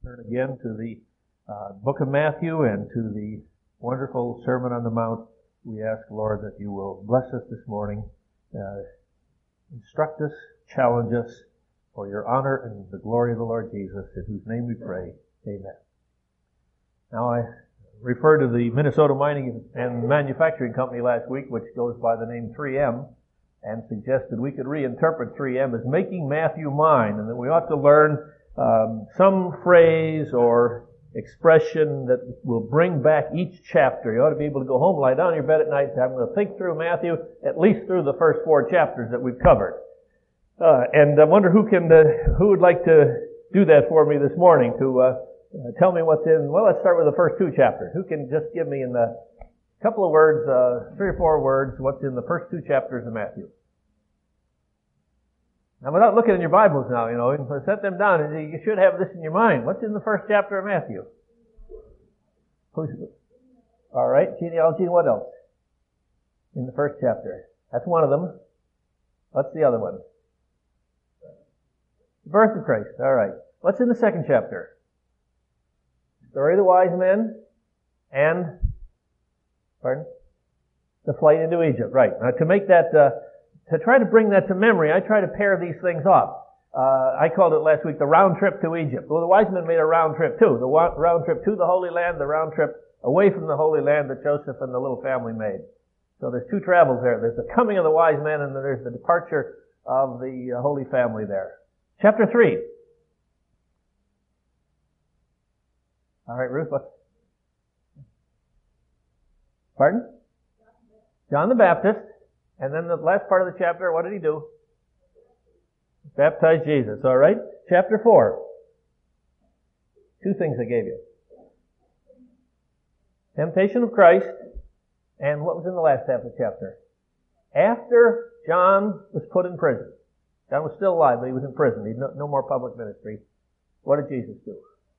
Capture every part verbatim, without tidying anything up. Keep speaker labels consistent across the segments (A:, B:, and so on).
A: Turn again to the uh, book of Matthew and to the wonderful Sermon on the Mount. We ask, Lord, that you will bless us this morning, uh, instruct us, challenge us for your honor and the glory of the Lord Jesus, in whose name we pray. Amen. Now, I referred to the Minnesota Mining and Manufacturing Company last week, which goes by the name three M, and suggested we could reinterpret three M as making Matthew mine, and that we ought to learn um, some phrase or expression that will bring back each chapter. You ought to be able to go home, lie down in your bed at night, and say, I'm going to think through Matthew, at least through the first four chapters that we've covered. Uh, and I wonder who can, uh, who would like to do that for me this morning, to uh, uh, tell me what's in, well, let's start with the first two chapters. Who can just give me in the couple of words, uh, three or four words, what's in the first two chapters of Matthew? Now, without looking in your Bibles now, you know, you can set them down, and you should have this in your mind. What's in the first chapter of Matthew? Who's, all right, genealogy, and what else? In the first chapter. That's one of them. What's the other one? The birth of Christ. All right. What's in the second chapter? Story of the wise men and, pardon? The flight into Egypt. Right. Now, to make that, uh, to try to bring that to memory, I try to pair these things up. Uh, I called it last week the round trip to Egypt. Well, the wise men made a round trip too. The round trip to the Holy Land, the round trip away from the Holy Land that Joseph and the little family made. So there's two travels there. There's the coming of the wise men, and then there's the departure of the uh, Holy Family there. Chapter three. All right, Ruth, what? Pardon? John the Baptist. And then the last part of the chapter, what did he do? Baptize Jesus, all right? Chapter four. Two things I gave you. Temptation of Christ, and what was in the last half of the chapter? After John was put in prison. John was still alive, but he was in prison. He had no, no more public ministry. What did Jesus do?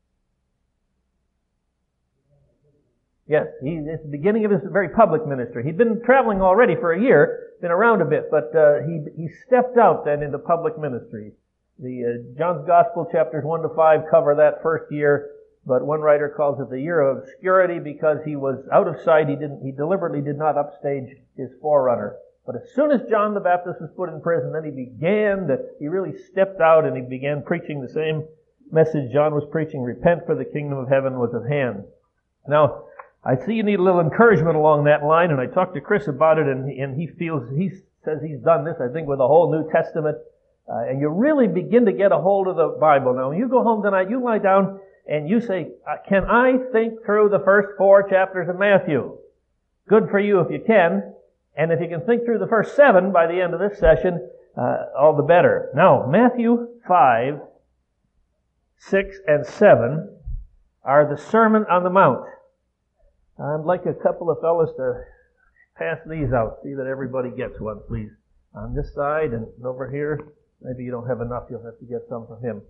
A: Yes, he, it's the beginning of his very public ministry. He'd been traveling already for a year, been around a bit, but uh, he he stepped out then into public ministry. The uh, John's Gospel chapters one to five cover that first year, but one writer calls it the year of obscurity because he was out of sight. He didn't. He deliberately did not upstage his forerunner. But as soon as John the Baptist was put in prison, then he began to, he really stepped out and he began preaching the same message John was preaching: repent, for the kingdom of heaven was at hand. Now, I see you need a little encouragement along that line, and I talked to Chris about it, and, and he feels, he says he's done this, I think, with the whole New Testament, uh, and you really begin to get a hold of the Bible. Now, when you go home tonight, you lie down and you say, can I think through the first four chapters of Matthew? Good for you if you can, and if you can think through the first seven by the end of this session, uh, all the better. Now, Matthew five, six, and seven are the Sermon on the Mount. I'd like a couple of fellas to pass these out. See that everybody gets one, please. On this side and over here. Maybe you don't have enough. You'll have to get some from him.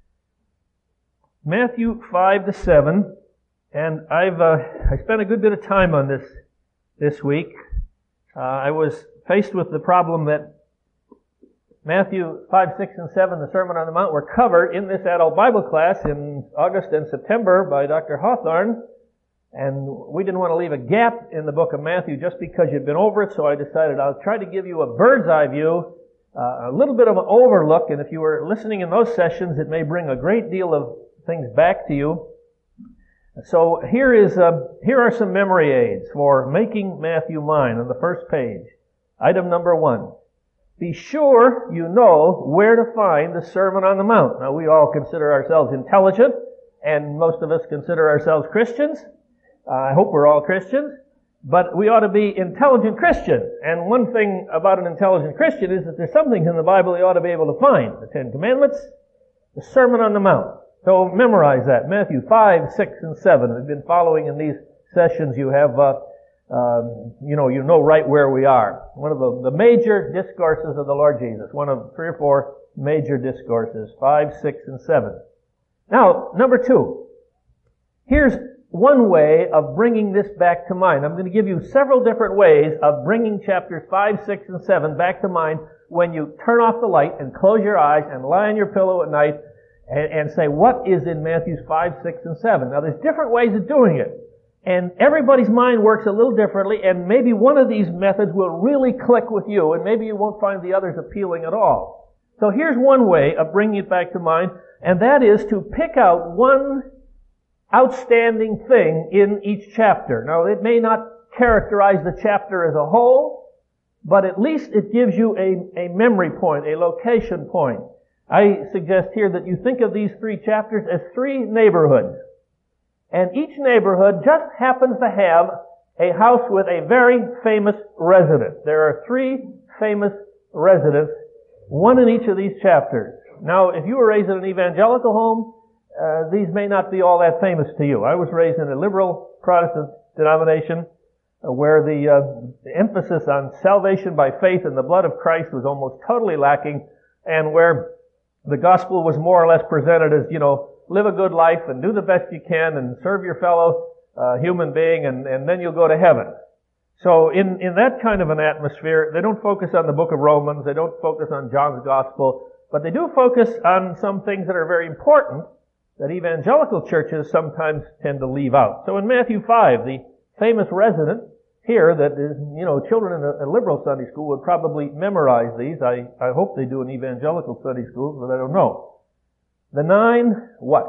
A: Matthew five to seven. And I've uh, I spent a good bit of time on this this week. Uh, I was faced with the problem that Matthew five, six, and seven, the Sermon on the Mount, were covered in this adult Bible class in August and September by Doctor Hawthorne. And we didn't want to leave a gap in the book of Matthew just because you'd been over it, so I decided I'll try to give you a bird's eye view, uh, a little bit of an overlook, and if you were listening in those sessions, it may bring a great deal of things back to you. So here is uh, here are some memory aids for making Matthew mine on the first page. Item number one. Be sure you know where to find the Sermon on the Mount. Now, we all consider ourselves intelligent, and most of us consider ourselves Christians. Uh, I hope we're all Christians, but we ought to be intelligent Christians. And one thing about an intelligent Christian is that there's some things in the Bible you ought to be able to find. The Ten Commandments, the Sermon on the Mount. So memorize that. Matthew five, six, and seven. We've been following in these sessions. You have, uh, um, you know, you know right where we are. One of the, the major discourses of the Lord Jesus. One of three or four major discourses. Five, six, and seven. Now, number two. Here's one way of bringing this back to mind. I'm going to give you several different ways of bringing chapters five, six, and seven back to mind when you turn off the light and close your eyes and lie on your pillow at night and, and say, what is in Matthews five, six, and seven? Now, there's different ways of doing it. And everybody's mind works a little differently, and maybe one of these methods will really click with you, and maybe you won't find the others appealing at all. So here's one way of bringing it back to mind, and that is to pick out one outstanding thing in each chapter. Now, it may not characterize the chapter as a whole, but at least it gives you a, a memory point, a location point. I suggest here that you think of these three chapters as three neighborhoods. And each neighborhood just happens to have a house with a very famous resident. There are three famous residents, one in each of these chapters. Now, if you were raised in an evangelical home, uh, these may not be all that famous to you. I was raised in a liberal Protestant denomination uh, where the, uh, the emphasis on salvation by faith in the blood of Christ was almost totally lacking, and where the gospel was more or less presented as, you know, live a good life and do the best you can and serve your fellow uh, human being, and, and then you'll go to heaven. So in, in that kind of an atmosphere, they don't focus on the book of Romans, they don't focus on John's gospel, but they do focus on some things that are very important that evangelical churches sometimes tend to leave out. So in Matthew five, the famous resident here that is, you know, children in a, a liberal Sunday school would probably memorize these. I, I hope they do in evangelical Sunday schools, but I don't know. The nine, what?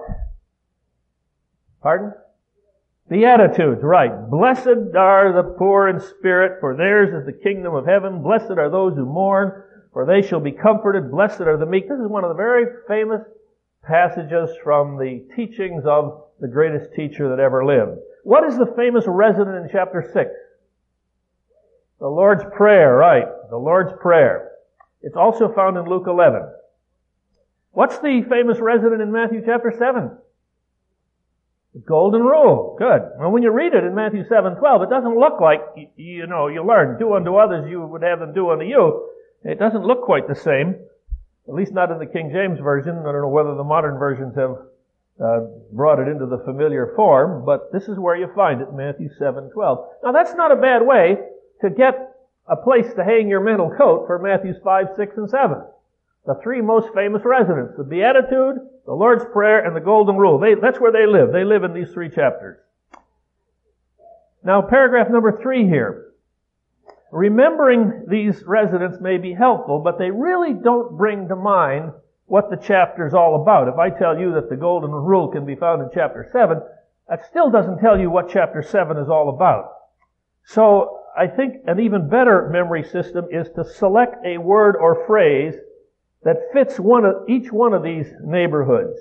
A: Pardon? Beatitudes, right. Blessed are the poor in spirit, for theirs is the kingdom of heaven. Blessed are those who mourn, for they shall be comforted. Blessed are the meek. This is one of the very famous passages from the teachings of the greatest teacher that ever lived. What is the famous resident in chapter six? The Lord's Prayer, right. The Lord's Prayer. It's also found in Luke eleven. What's the famous resident in Matthew chapter seven? The Golden Rule. Good. Well, when you read it in Matthew seven twelve, it doesn't look like, you, you know, you learn, do unto others you would have them do unto you. It doesn't look quite the same. At least not in the King James Version. I don't know whether the modern versions have uh, brought it into the familiar form, but this is where you find it, Matthew seven twelve. Now, that's not a bad way to get a place to hang your mental coat for Matthews five, six, and seven. The three most famous residents, the Beatitude, the Lord's Prayer, and the Golden Rule. They, that's where they live. They live in these three chapters. Now, paragraph number three here. Remembering these residents may be helpful, but they really don't bring to mind what the chapter's all about. If I tell you that the Golden Rule can be found in chapter seven, that still doesn't tell you what chapter seven is all about. So, I think an even better memory system is to select a word or phrase that fits one of, each one of these neighborhoods.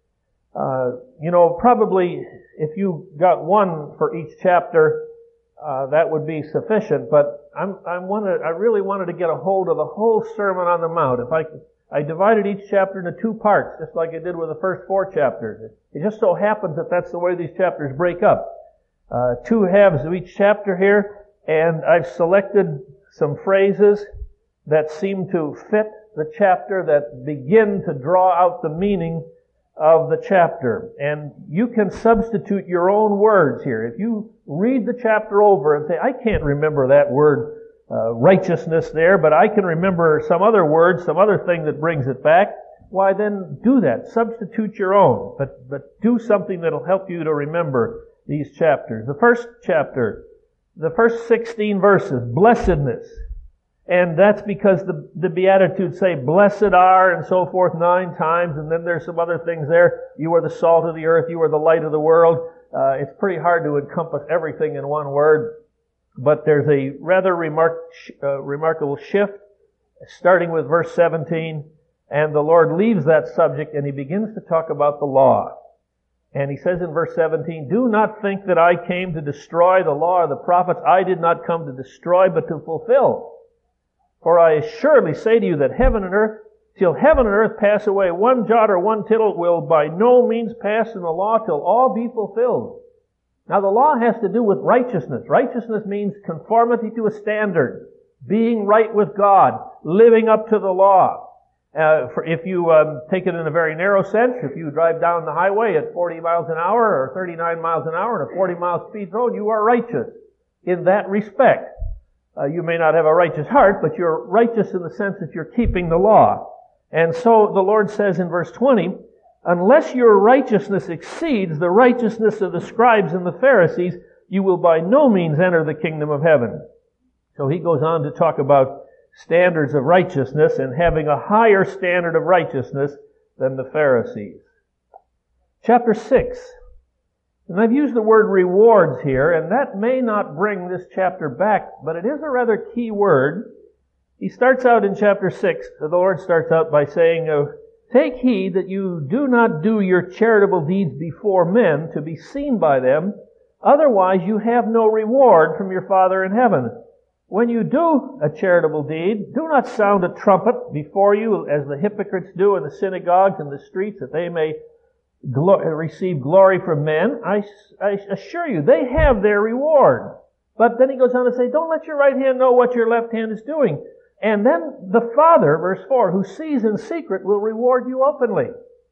A: Uh, you know, probably if you got one for each chapter, uh, that would be sufficient. But I'm, I wanted, I really wanted to get a hold of the whole Sermon on the Mount. If I, I divided each chapter into two parts, just like I did with the first four chapters. It just so happens that that's the way these chapters break up. Uh, two halves of each chapter here, and I've selected some phrases that seem to fit the chapter, that begin to draw out the meaning of the chapter. And you can substitute your own words here. If you read the chapter over and say, I can't remember that word uh, righteousness there, but I can remember some other word, some other thing that brings it back, why then do that. Substitute your own, but, but do something that'll help you to remember these chapters. The first chapter, the first sixteen verses, blessedness. And that's because the, the Beatitudes say, blessed are, and so forth, nine times, and then there's some other things there. You are the salt of the earth, you are the light of the world. Uh, it's pretty hard to encompass everything in one word, but there's a rather remark, uh, remarkable shift, starting with verse seventeen, and the Lord leaves that subject, and He begins to talk about the law. And He says in verse seventeen, do not think that I came to destroy the law or the prophets. I did not come to destroy, but to fulfill. For I assuredly say to you that heaven and earth, till heaven and earth pass away, one jot or one tittle will by no means pass in the law till all be fulfilled. Now the law has to do with righteousness. Righteousness means conformity to a standard, being right with God, living up to the law. Uh, for if you um, take it in a very narrow sense, if you drive down the highway at forty miles an hour or thirty-nine miles an hour on a forty mile speed zone, you are righteous in that respect. Uh, you may not have a righteous heart, but you're righteous in the sense that you're keeping the law. And so the Lord says in verse twenty, unless your righteousness exceeds the righteousness of the scribes and the Pharisees, you will by no means enter the kingdom of heaven. So he goes on to talk about standards of righteousness and having a higher standard of righteousness than the Pharisees. Chapter six. And I've used the word rewards here, and that may not bring this chapter back, but it is a rather key word. He starts out in chapter six, the Lord starts out by saying, uh, take heed that you do not do your charitable deeds before men to be seen by them, otherwise you have no reward from your Father in heaven. When you do a charitable deed, do not sound a trumpet before you as the hypocrites do in the synagogues and the streets, that they may glo- receive glory from men. I, I assure you, they have their reward. But then he goes on to say, don't let your right hand know what your left hand is doing. And then the Father, verse four, who sees in secret will reward you openly.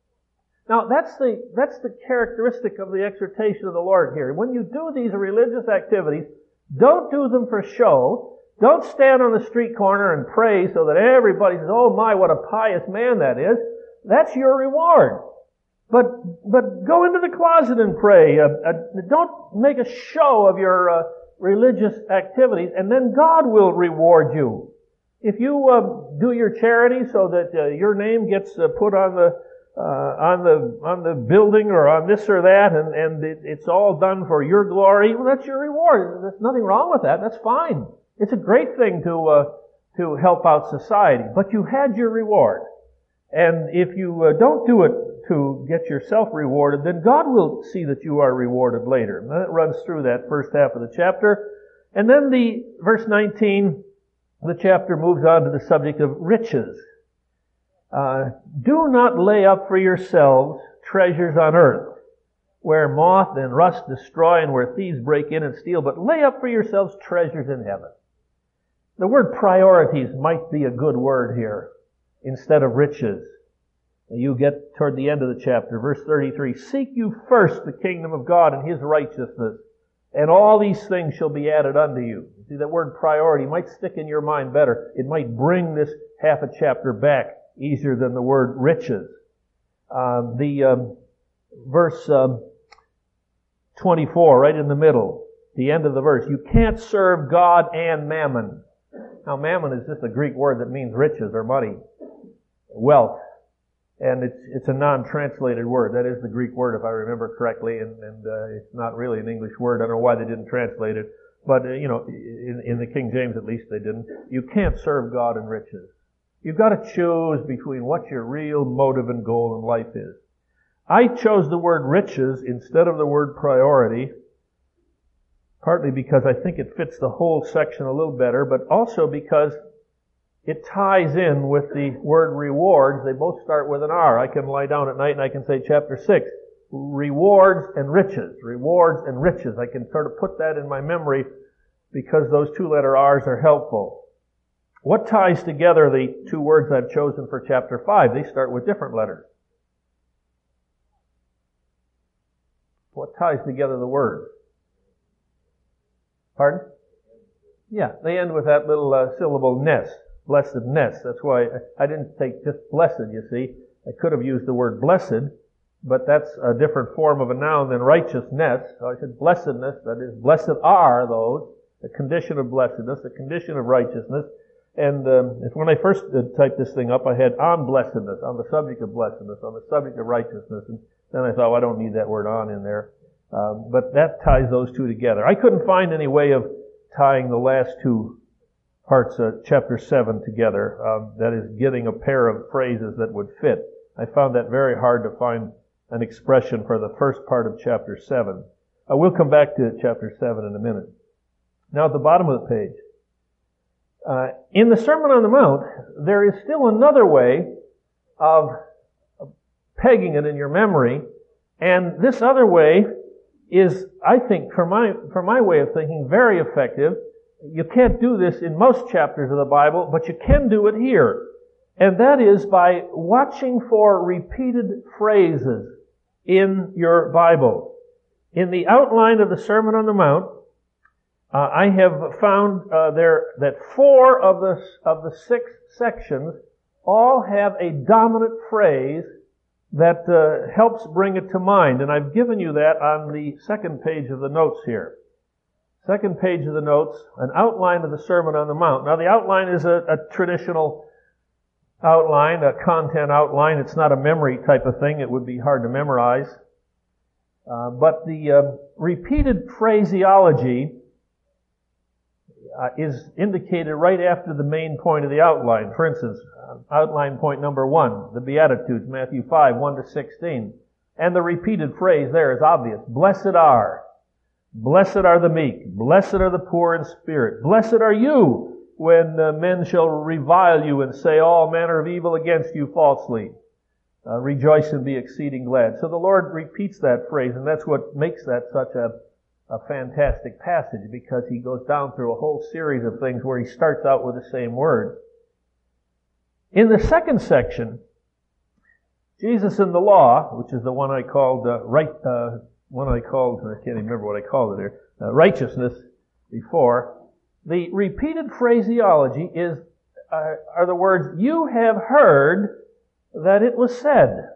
A: Now that's the, that's the characteristic of the exhortation of the Lord here. When you do these religious activities, don't do them for show. Don't stand on the street corner and pray so that everybody says, oh my, what a pious man that is. That's your reward. But, but go into the closet and pray. Uh, uh, don't make a show of your uh, religious activities, and then God will reward you. If you uh, do your charity so that uh, your name gets uh, put on the uh, on the on the building or on this or that, and and it, it's all done for your glory, well, that's your reward. There's nothing wrong with that. That's fine. It's a great thing to uh, to help out society. But you had your reward, and if you uh, don't do it to get yourself rewarded, then God will see that you are rewarded later. And that runs through that first half of the chapter, and then the verse nineteen. The chapter moves on to the subject of riches. Uh, do not lay up for yourselves treasures on earth, where moth and rust destroy and where thieves break in and steal, but lay up for yourselves treasures in heaven. The word priorities might be a good word here instead of riches. You get toward the end of the chapter, verse thirty-three, seek you first the kingdom of God and His righteousness, and all these things shall be added unto you. See, that word priority might stick in your mind better. It might bring this half a chapter back easier than the word riches. Uh, the um, verse um, twenty-four, right in the middle, the end of the verse. You can't serve God and mammon. Now, mammon is just a Greek word that means riches or money, wealth. And it's it's a non-translated word. That is the Greek word, if I remember correctly, and, and uh, it's not really an English word. I don't know why they didn't translate it. But, uh, you know, in, in the King James at least they didn't. You can't serve God and riches. You've got to choose between what your real motive and goal in life is. I chose the word riches instead of the word priority, partly because I think it fits the whole section a little better, but also because it ties in with the word rewards. They both start with an R. I can lie down at night and I can say chapter six, rewards and riches. Rewards and riches. I can sort of put that in my memory because those two letter R's are helpful. What ties together the two words I've chosen for chapter five? They start with different letters. What ties together the words? Pardon? Yeah, they end with that little uh, syllable ness. Blessedness. That's why I didn't take just blessed, you see. I could have used the word blessed, but that's a different form of a noun than righteousness. So I said blessedness, that is, blessed are those, the condition of blessedness, the condition of righteousness. And um, if when I first uh, typed this thing up, I had on blessedness, on the subject of blessedness, on the subject of righteousness. And then I thought, well, I don't need that word on in there. Um, but that ties those two together. I couldn't find any way of tying the last two parts of chapter seven together, um, that is, getting a pair of phrases that would fit. I found that very hard to find an expression for the first part of chapter seven. I will come back to chapter seven in a minute. Now at the bottom of the page, uh, in the Sermon on the Mount, there is still another way of pegging it in your memory, and this other way is, I think, for my, for my way of thinking, very effective. You can't do this in most chapters of the Bible, but you can do it here. And that is by watching for repeated phrases in your Bible. In the outline of the Sermon on the Mount, uh, I have found uh, there that four of the of the six sections all have a dominant phrase that uh, helps bring it to mind. And I've given you that on the second page of the notes here. Second page of the notes, an outline of the Sermon on the Mount. Now the outline is a, a traditional outline, a content outline. It's not a memory type of thing. It would be hard to memorize. Uh, but the uh, repeated phraseology uh, is indicated right after the main point of the outline. For instance, uh, outline point number one, the Beatitudes, Matthew five, one to sixteen. And the repeated phrase there is obvious. Blessed are. Blessed are the meek. Blessed are the poor in spirit. Blessed are you when uh, men shall revile you and say all manner of evil against you falsely. Uh, rejoice and be exceeding glad. So the Lord repeats that phrase, and that's what makes that such a, a fantastic passage, because He goes down through a whole series of things where He starts out with the same word. In the second section, Jesus and the Law, which is the one I called uh, right, uh, one I called, I can't even remember what I called it here, uh, righteousness before. The repeated phraseology is uh, are the words, you have heard that it was said.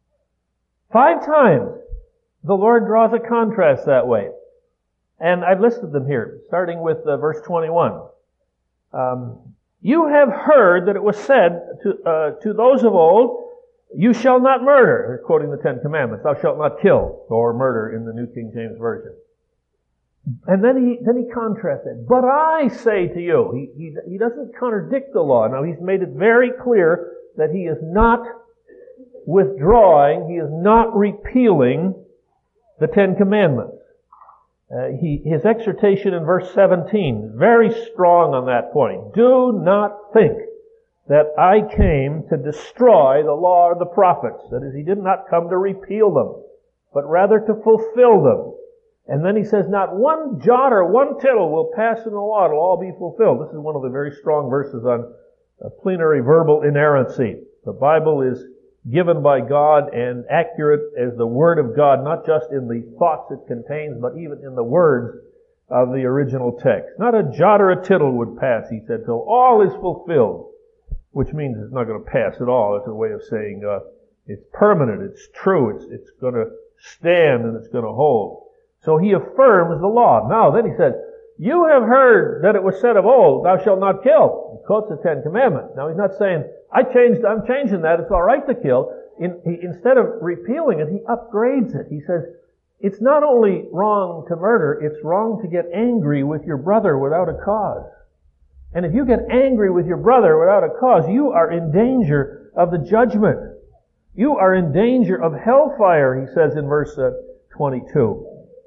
A: Five times the Lord draws a contrast that way. And I've listed them here, starting with uh, verse twenty-one. Um, you have heard that it was said to, uh, to those of old, you shall not murder, quoting the Ten Commandments. Thou shalt not kill, or murder in the New King James Version. And then he then he contrasts it. But I say to you, he, he, he doesn't contradict the law. Now he's made it very clear that he is not withdrawing, he is not repealing the Ten Commandments. Uh, he, his exhortation in verse seventeen is very strong on that point. Do not think that I came to destroy the law or the prophets. That is, he did not come to repeal them, but rather to fulfill them. And then he says, not one jot or one tittle will pass in the law, it'll all be fulfilled. This is one of the very strong verses on uh, plenary verbal inerrancy. The Bible is given by God and accurate as the Word of God, not just in the thoughts it contains, but even in the words of the original text. Not a jot or a tittle would pass, he said, till all is fulfilled, which means it's not going to pass at all. It's a way of saying uh, it's permanent, it's true, it's, it's going to stand and it's going to hold. So he affirms the law. Now, then he says, you have heard that it was said of old, thou shalt not kill. He quotes the Ten Commandments. Now, he's not saying, I changed, I'm changing that, it's all right to kill. In, he, instead of repealing it, he upgrades it. He says, it's not only wrong to murder, it's wrong to get angry with your brother without a cause. And if you get angry with your brother without a cause, you are in danger of the judgment. You are in danger of hellfire, he says in verse uh, twenty-two.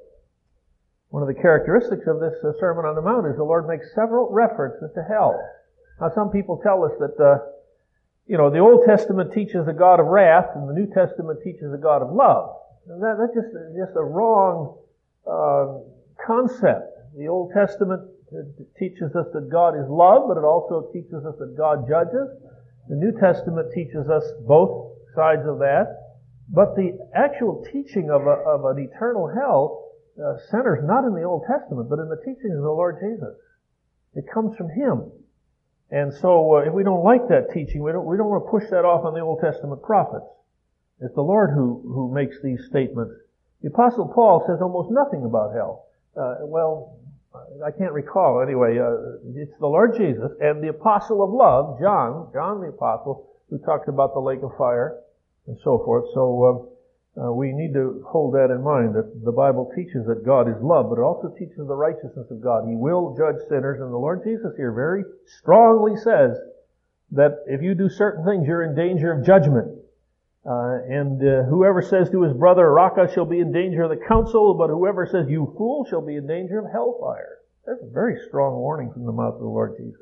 A: One of the characteristics of this uh, Sermon on the Mount is the Lord makes several references to hell. Now, some people tell us that, uh, you know, the Old Testament teaches a God of wrath and the New Testament teaches a God of love. And that, that's just, just a wrong uh, concept. The Old Testament teaches us that God is love, but it also teaches us that God judges. The New Testament teaches us both sides of that. But the actual teaching of, a, of an eternal hell Uh, centers not in the Old Testament, but in the teachings of the Lord Jesus. It comes from Him. And so, uh, if we don't like that teaching, we don't, we don't want to push that off on the Old Testament prophets. It's the Lord who, who makes these statements. The Apostle Paul says almost nothing about hell. Uh, well, I can't recall. Anyway, uh, it's the Lord Jesus and the Apostle of Love, John, John the Apostle, who talks about the lake of fire and so forth. So, uh, Uh, we need to hold that in mind, that the Bible teaches that God is love, but it also teaches the righteousness of God. He will judge sinners, and the Lord Jesus here very strongly says that if you do certain things, you're in danger of judgment. Uh, and uh, whoever says to his brother, Raca, shall be in danger of the council, but whoever says, you fool, shall be in danger of hellfire. That's a very strong warning from the mouth of the Lord Jesus.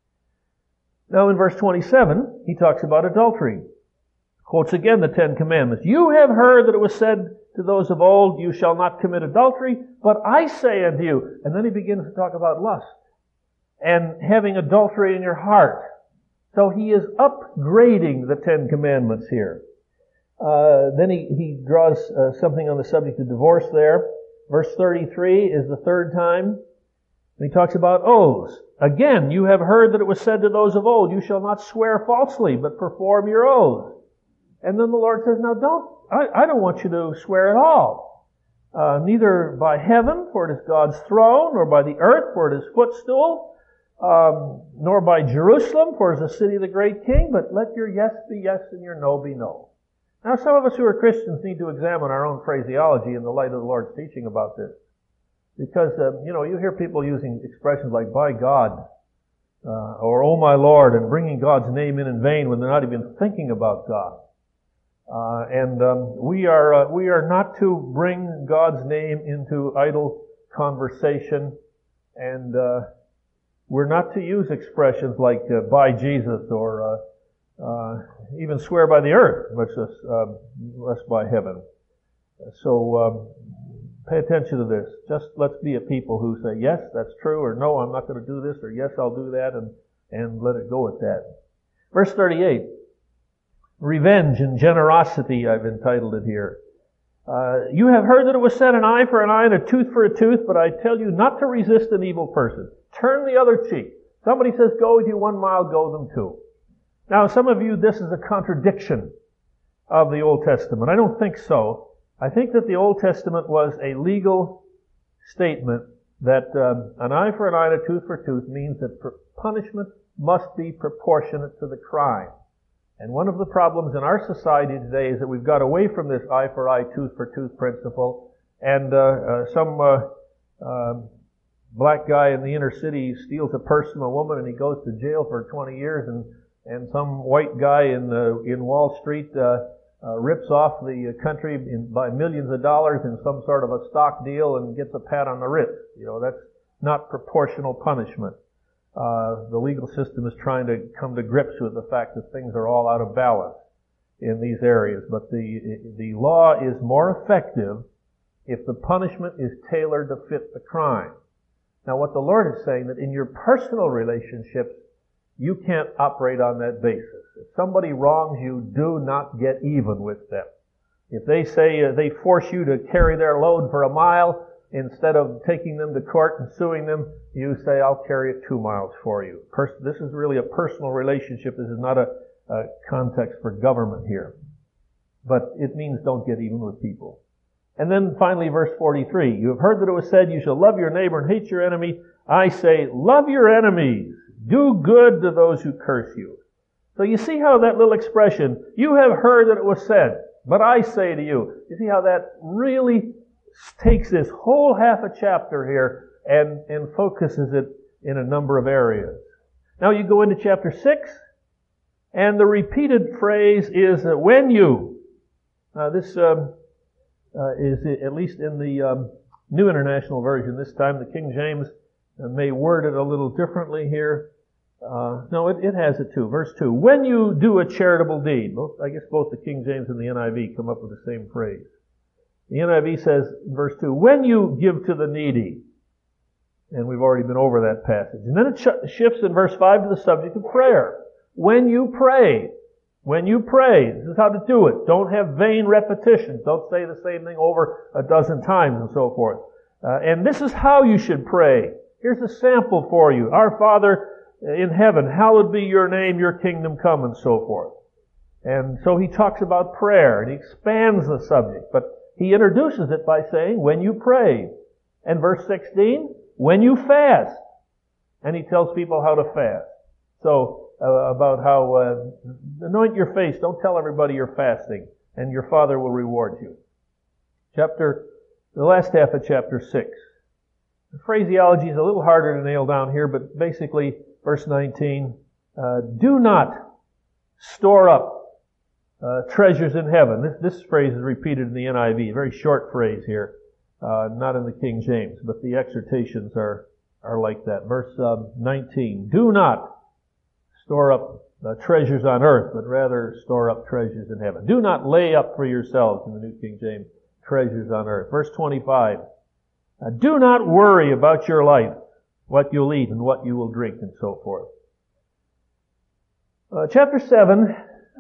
A: Now in verse twenty-seven, he talks about adultery. Quotes again the Ten Commandments. You have heard that it was said to those of old, you shall not commit adultery, but I say unto you. And then he begins to talk about lust and having adultery in your heart. So he is upgrading the Ten Commandments here. Uh, then he, he draws uh, something on the subject of divorce there. Verse thirty-three is the third time. And he talks about oaths. Again, you have heard that it was said to those of old, you shall not swear falsely, but perform your oaths. And then the Lord says, now don't, I, I don't want you to swear at all. Uh, neither by heaven, for it is God's throne, nor by the earth, for it is footstool, um, nor by Jerusalem, for it is the city of the great king, but let your yes be yes and your no be no. Now some of us who are Christians need to examine our own phraseology in the light of the Lord's teaching about this. Because, uh, you know, you hear people using expressions like, by God, uh, or, oh my Lord, and bringing God's name in in vain when they're not even thinking about God. Uh, and um, we are uh, we are not to bring God's name into idle conversation, and uh, we're not to use expressions like uh, by Jesus or uh, uh, even swear by the earth, much less, uh, less by heaven. So um, pay attention to this. Just let's be a people who say, yes, that's true, or no, I'm not going to do this, or yes, I'll do that, and, and let it go at that. Verse thirty-eight. Revenge and generosity, I've entitled it here. Uh, you have heard that it was said, an eye for an eye and a tooth for a tooth, but I tell you not to resist an evil person. Turn the other cheek. Somebody says, go with you one mile, go them two. Now, some of you, this is a contradiction of the Old Testament. I don't think so. I think that the Old Testament was a legal statement that um, an eye for an eye and a tooth for a tooth means that punishment must be proportionate to the crime. And one of the problems in our society today is that we've got away from this eye for eye, tooth for tooth principle, and uh, uh, some uh, uh, black guy in the inner city steals a purse from a woman and he goes to jail for twenty years, and and some white guy in uh, in Wall Street uh, uh, rips off the country in, by millions of dollars in some sort of a stock deal and gets a pat on the wrist. You know, that's not proportional punishment. Uh, the legal system is trying to come to grips with the fact that things are all out of balance in these areas. But the the law is more effective if the punishment is tailored to fit the crime. Now, what the Lord is saying, that in your personal relationships, you can't operate on that basis. If somebody wrongs you, do not get even with them. If they say uh, they force you to carry their load for a mile, instead of taking them to court and suing them, you say, I'll carry it two miles for you. Pers- this is really a personal relationship. This is not a, a context for government here. But it means don't get even with people. And then finally, verse forty-three. You have heard that it was said, you shall love your neighbor and hate your enemy. I say, love your enemies. Do good to those who curse you. So you see how that little expression, you have heard that it was said, but I say to you. You see how that really takes this whole half a chapter here and, and focuses it in a number of areas. Now you go into chapter six, and the repeated phrase is that when you. Now this um, uh, is at least in the um, New International Version this time. The King James uh, may word it a little differently here. Uh, no, it, it has it too. Verse two. When you do a charitable deed. Both, I guess both the King James and the N I V come up with the same phrase. The N I V says in verse two, when you give to the needy. And we've already been over that passage. And then it sh- shifts in verse five to the subject of prayer. When you pray. When you pray. This is how to do it. Don't have vain repetitions. Don't say the same thing over a dozen times and so forth. Uh, and this is how you should pray. Here's a sample for you. Our Father in heaven, hallowed be your name, your kingdom come, and so forth. And so he talks about prayer, and he expands the subject. But he introduces it by saying, when you pray. And verse sixteen, when you fast. And he tells people how to fast. So, uh, about how, uh, anoint your face, don't tell everybody you're fasting, and your Father will reward you. Chapter, the last half of chapter six. The phraseology is a little harder to nail down here, but basically, verse nineteen, uh, do not store up uh, treasures in heaven. This, this phrase is repeated in the N I V, a very short phrase here, uh, not in the King James, but the exhortations are, are like that. Verse um, nineteen, do not store up uh, treasures on earth, but rather store up treasures in heaven. Do not lay up for yourselves, in the New King James, treasures on earth. Verse twenty-five, uh, do not worry about your life, what you'll eat and what you will drink, and so forth. Uh, chapter seven,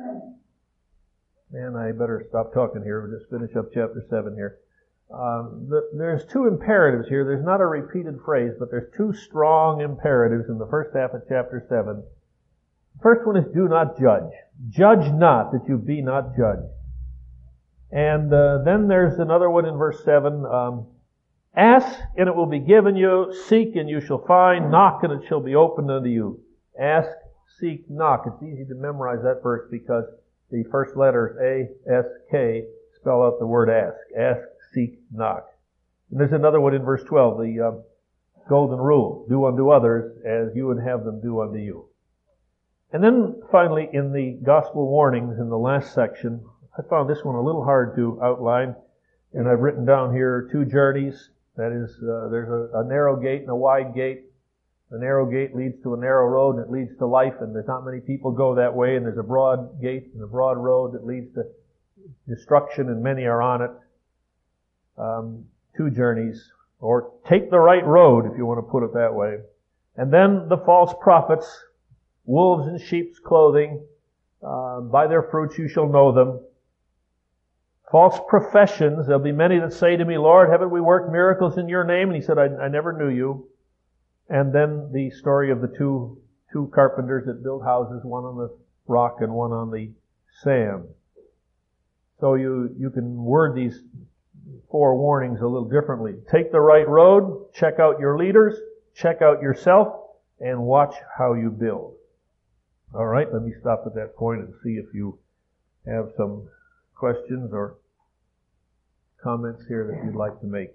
A: man, I better stop talking here. We'll just finish up chapter seven here. Um, the, there's two imperatives here. There's not a repeated phrase, but there's two strong imperatives in the first half of chapter seven. first one is do not judge. Judge not that you be not judged. And uh, then there's another one in verse seven. Um, Ask and it will be given you. Seek and you shall find. Knock and it shall be opened unto you. Ask, seek, knock. It's easy to memorize that verse because the first letters A, S, K spell out the word ask. Ask, seek, knock. And there's another one in verse twelve, the uh, golden rule. Do unto others as you would have them do unto you. And then finally in the gospel warnings in the last section, I found this one a little hard to outline. And I've written down here two journeys. That is, uh, there's a, a narrow gate and a wide gate. The narrow gate leads to a narrow road and it leads to life, and there's not many people go that way. And there's a broad gate and a broad road that leads to destruction, and many are on it. Um, two journeys. Or take the right road, if you want to put it that way. And then the false prophets, wolves in sheep's clothing. Uh, by their fruits you shall know them. False professions. There'll be many that say to me, Lord, haven't we worked miracles in your name? And he said, I, I never knew you. And then the story of the two, two carpenters that build houses, one on the rock and one on the sand. So you, you can word these four warnings a little differently. Take the right road, check out your leaders, check out yourself, and watch how you build. All right, let me stop at that point and see if you have some questions or comments here that you'd like to make.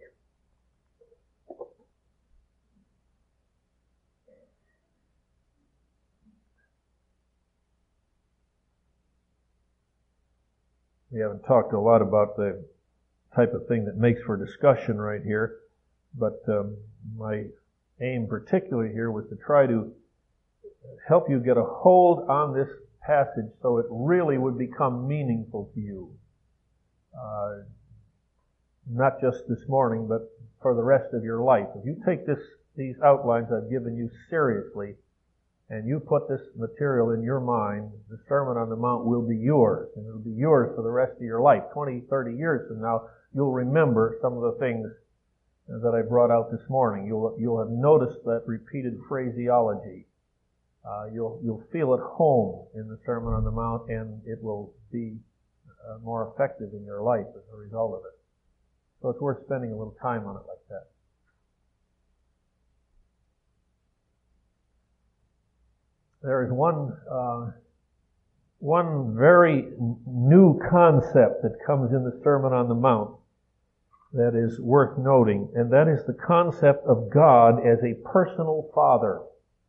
A: We haven't talked a lot about the type of thing that makes for discussion right here, but um, my aim particularly here was to try to help you get a hold on this passage so it really would become meaningful to you. Uh, not just this morning, but for the rest of your life. If you take this, these outlines I've given you seriously, and you put this material in your mind, the Sermon on the Mount will be yours, and it'll be yours for the rest of your life. twenty, thirty years from now, you'll remember some of the things that I brought out this morning. You'll, you'll have noticed that repeated phraseology. Uh, you'll, you'll feel at home in the Sermon on the Mount, and it will be uh, more effective in your life as a result of it. So it's worth spending a little time on it like that. There is one, uh, one very new concept that comes in the Sermon on the Mount that is worth noting, and that is the concept of God as a personal Father.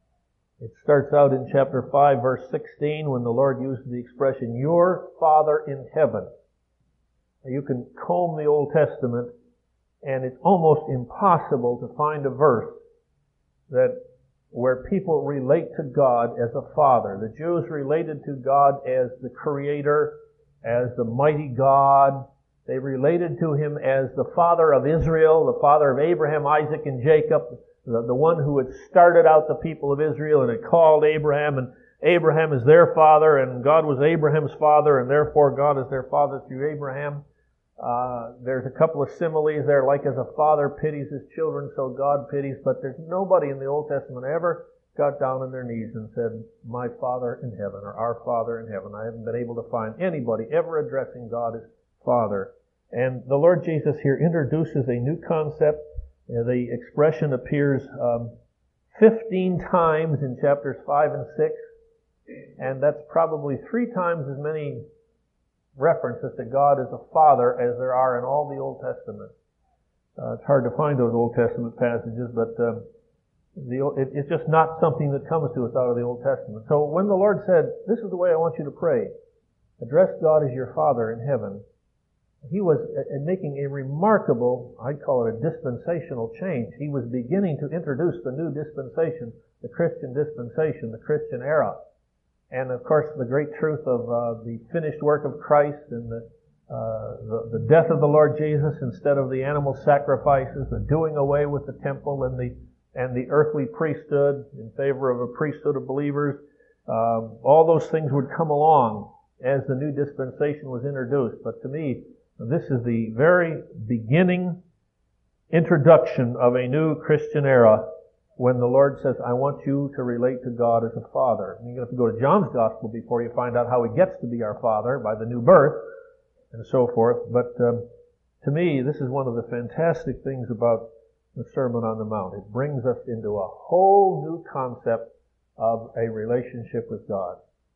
A: It starts out in chapter five, verse sixteen, when the Lord uses the expression, your Father in heaven. Now, you can comb the Old Testament, and it's almost impossible to find a verse that where people relate to God as a Father. The Jews related to God as the Creator, as the mighty God. They related to Him as the Father of Israel, the Father of Abraham, Isaac, and Jacob, the, the one who had started out the people of Israel and had called Abraham, and Abraham is their father, and God was Abraham's father, and therefore God is their father through Abraham. Uh, there's a couple of similes there, like as a father pities his children, so God pities, but there's nobody in the Old Testament ever got down on their knees and said, my Father in heaven, or our Father in heaven. I haven't been able to find anybody ever addressing God as Father. And the Lord Jesus here introduces a new concept. Uh, the expression appears um, fifteen times in chapters five and six, and that's probably three times as many references to God as a Father as there are in all the Old Testament. Uh, it's hard to find those Old Testament passages, but uh, the, it, it's just not something that comes to us out of the Old Testament. So when the Lord said, this is the way I want you to pray, address God as your Father in heaven, He was uh, making a remarkable, I'd call it a dispensational change. He was beginning to introduce the new dispensation, the Christian dispensation, the Christian era. And of course, the great truth of uh, the finished work of Christ and the, uh, the the death of the Lord Jesus instead of the animal sacrifices, the doing away with the temple and the and the earthly priesthood in favor of a priesthood of believers. Um, all those things would come along as the new dispensation was introduced. But to me, this is the very beginning introduction of a new Christian era, when the Lord says, I want you to relate to God as a father. And you have to go to John's Gospel before you find out how he gets to be our father by the new birth and so forth. But um, to me, this is one of the fantastic things about the Sermon on the Mount. It brings us into a whole new concept of a relationship with God.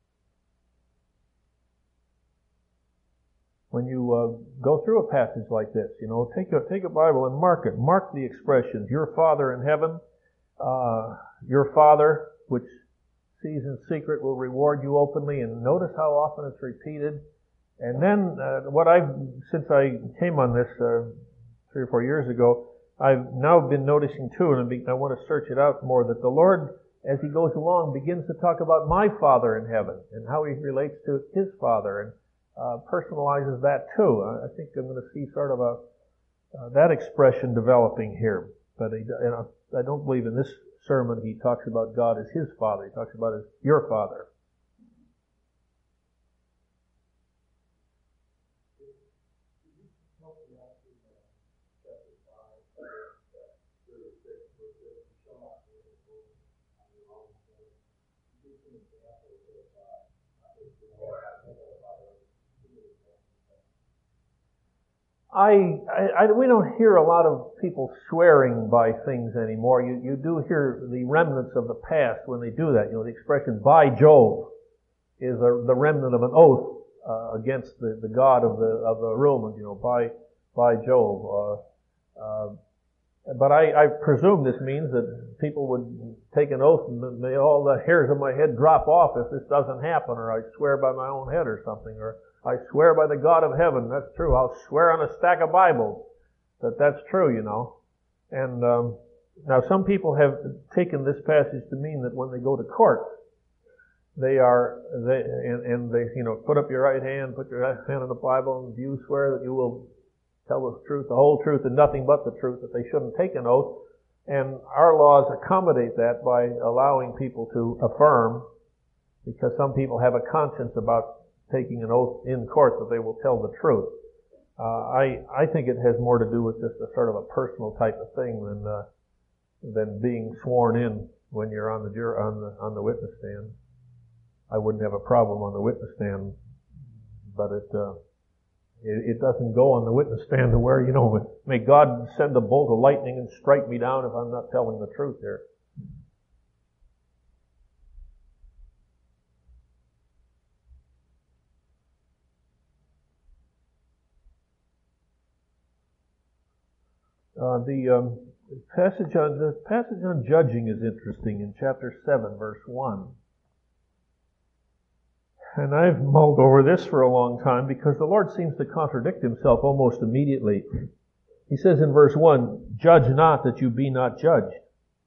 A: When you uh, go through a passage like this, you know, take a, take a Bible and mark it. Mark the expressions, your Father in heaven, uh, your Father, which sees in secret, will reward you openly. And notice how often it's repeated. And then, uh, what I've, since I came on this uh, three or four years ago, I've now been noticing too, and I want to search it out more, that the Lord, as He goes along, begins to talk about my Father in heaven and how He relates to His Father, and uh, personalizes that too. I think I'm going to see sort of a uh, that expression developing here. But he, you know, I don't believe in this sermon He talks about God as His Father. He talks about as your Father. I, I, I, we don't hear a lot of people swearing by things anymore. You, you do hear the remnants of the past when they do that. You know, the expression "by Jove" is a, the remnant of an oath uh, against the, the god of the of the Romans. You know, by by Jove. Uh, uh, but I, I presume this means that people would take an oath and may all the hairs of my head drop off if this doesn't happen, or I swear by my own head or something, or I swear by the God of heaven. That's true. I'll swear on a stack of Bibles that that's true, you know. And um, now some people have taken this passage to mean that when they go to court, they are, they and, and they, you know, put up your right hand, put your hand on the Bible, and do you swear that you will tell the truth, the whole truth, and nothing but the truth, that they shouldn't take an oath. And our laws accommodate that by allowing people to affirm, because some people have a conscience about taking an oath in court that they will tell the truth. Uh, I I think it has more to do with just a sort of a personal type of thing than uh, than being sworn in when you're on the jur- on the on the witness stand. I wouldn't have a problem on the witness stand, but it uh, it, it doesn't go on the witness stand to where, you know, may God send a bolt of lightning and strike me down if I'm not telling the truth here. Uh, the um, passage on the passage on judging is interesting in chapter seven, verse one. And I've mulled over this for a long time because the Lord seems to contradict Himself almost immediately. He says in verse one, "Judge not that you be not judged."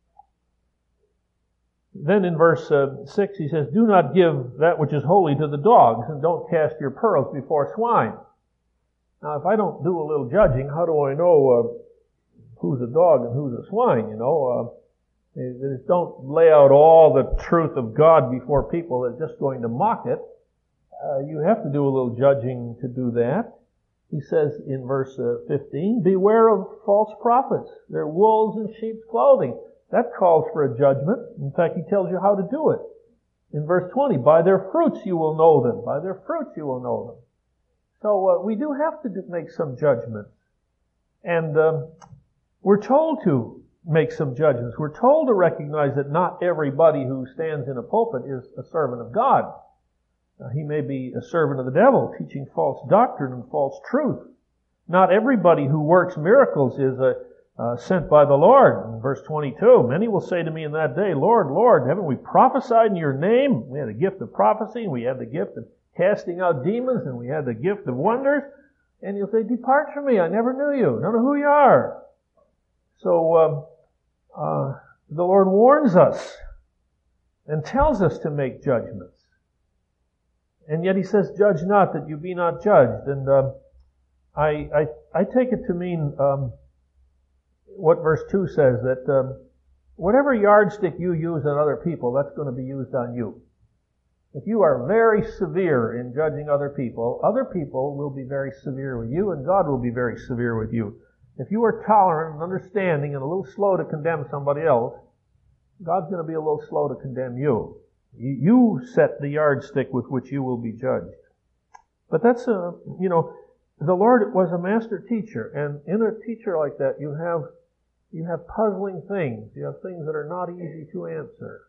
A: Then in verse uh, six He says, "Do not give that which is holy to the dogs, and don't cast your pearls before swine." Now, if I don't do a little judging, how do I know uh, who's a dog and who's a swine, you know? Uh, just don't lay out all the truth of God before people that are just going to mock it. Uh, you have to do a little judging to do that. He says in verse uh, fifteen, "Beware of false prophets. They're wolves in sheep's clothing." That calls for a judgment. In fact, He tells you how to do it. In verse twenty, "By their fruits you will know them. By their fruits you will know them." So uh, we do have to make some judgments. And um, we're told to make some judgments. We're told to recognize that not everybody who stands in a pulpit is a servant of God. Uh, he may be a servant of the devil, teaching false doctrine and false truth. Not everybody who works miracles is a, uh, sent by the Lord. In verse twenty-two, "Many will say to me in that day, Lord, Lord, haven't we prophesied in your name? We had a gift of prophecy, and we had the gift of casting out demons, and we had the gift of wonders." And you'll say, "Depart from me, I never knew you. I don't know who you are." So um, uh, the Lord warns us and tells us to make judgments. And yet He says, "Judge not that you be not judged." And uh, I, I I take it to mean um, what verse two says, that um, whatever yardstick you use on other people, that's going to be used on you. If you are very severe in judging other people, other people will be very severe with you, and God will be very severe with you. If you are tolerant and understanding and a little slow to condemn somebody else, God's going to be a little slow to condemn you. You set the yardstick with which you will be judged. But that's a, you know, the Lord was a master teacher, and in a teacher like that, you have you have puzzling things. You have things that are not easy to answer.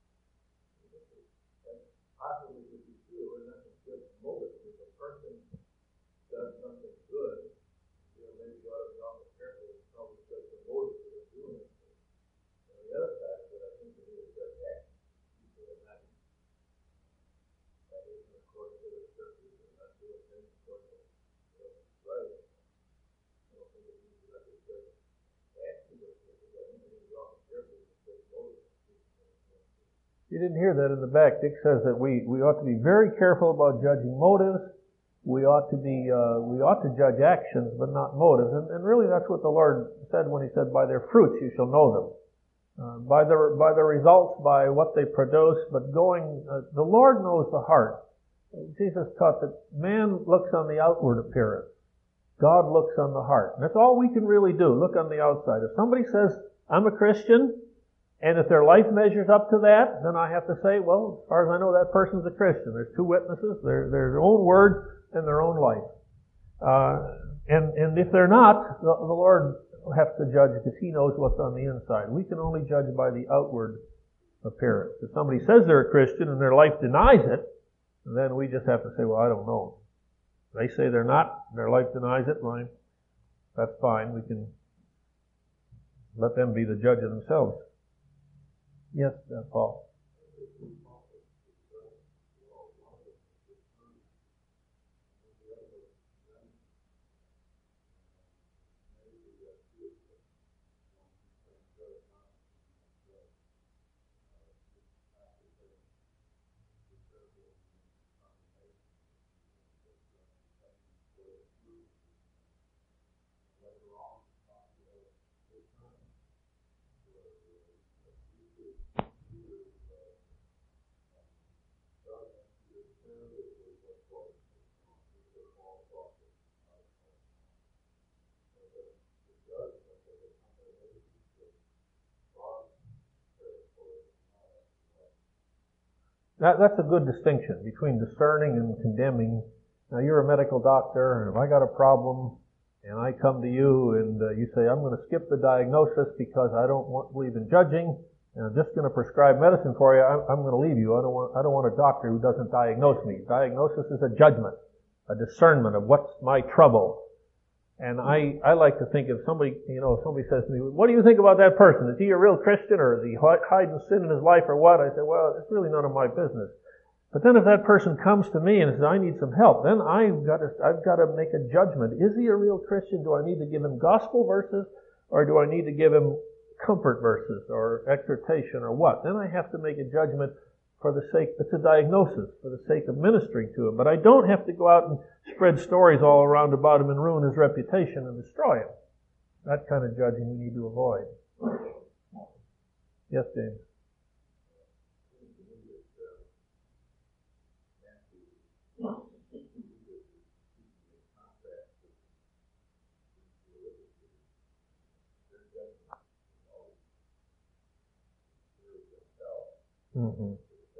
A: You didn't hear that in the back. Dick says that we, we ought to be very careful about judging motives. We ought to be uh, we ought to judge actions, but not motives. And, and really, that's what the Lord said when He said, "By their fruits you shall know them." Uh, by the by the results, by what they produce. But going, uh, the Lord knows the heart. Jesus taught that man looks on the outward appearance. God looks on the heart. And that's all we can really do. Look on the outside. If somebody says, "I'm a Christian," and if their life measures up to that, then I have to say, well, as far as I know, that person's a Christian. There's two witnesses, their, their own words and their own life. Uh, and, and if they're not, the, the Lord has to judge because He knows what's on the inside. We can only judge by the outward appearance. If somebody says they're a Christian and their life denies it, then we just have to say, well, I don't know. They say they're not, their life denies it, well, that's fine. We can let them be the judge of themselves. Yes, uh, Paul. That, that's a good distinction between discerning and condemning. Now, you're a medical doctor, and if I got a problem, and I come to you, and uh, you say, I'm going to skip the diagnosis because I don't want, believe in judging, and I'm just going to prescribe medicine for you, I'm, I'm going to leave you. I don't want, I don't want a doctor who doesn't diagnose me. Diagnosis is a judgment, a discernment of what's my trouble. And I, I like to think if somebody, you know, if somebody says to me, what do you think about that person? Is he a real Christian, or is he hiding sin in his life, or what? I say, well, it's really none of my business. But then if that person comes to me and says, I need some help, then I've got to, I've got to make a judgment. Is he a real Christian? Do I need to give him gospel verses, or do I need to give him comfort verses, or exhortation, or what? Then I have to make a judgment for the sake, it's a diagnosis, for the sake of ministering to him. But I don't have to go out and spread stories all around about him and ruin his reputation and destroy him. That kind of judging we need to avoid. Yes, James? Mm-hmm.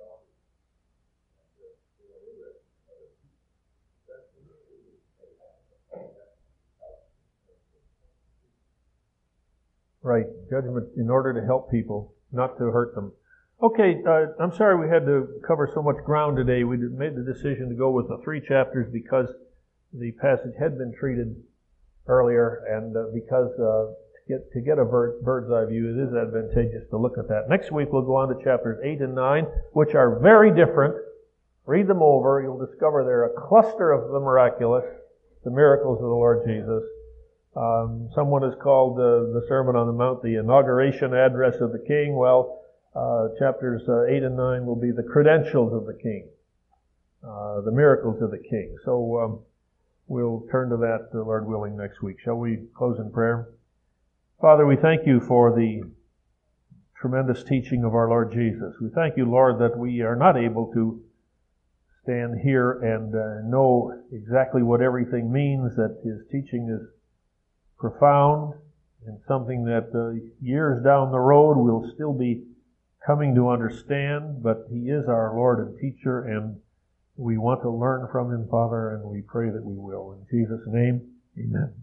A: Right, judgment in order to help people, not to hurt them. Okay, uh, I'm sorry we had to cover so much ground today. We made the decision to go with the three chapters because the passage had been treated earlier, and uh, because uh, to get to get a bird, bird's eye view, it is advantageous to look at that. Next week we'll go on to chapters eight and nine, which are very different. Read them over. You'll discover they're a cluster of the miraculous, the miracles of the Lord Jesus. Um, someone has called uh, the Sermon on the Mount the inauguration address of the King. Well, uh, chapters uh, eight and nine will be the credentials of the King, uh, the miracles of the King. So um, we'll turn to that, uh, Lord willing, next week. Shall we close in prayer? Father, we thank you for the tremendous teaching of our Lord Jesus. We thank you, Lord, that we are not able to stand here and uh, know exactly what everything means, that his teaching is profound and something that uh, years down the road we'll still be coming to understand, but He is our Lord and teacher, and we want to learn from Him, Father, and we pray that we will. In Jesus' name, amen.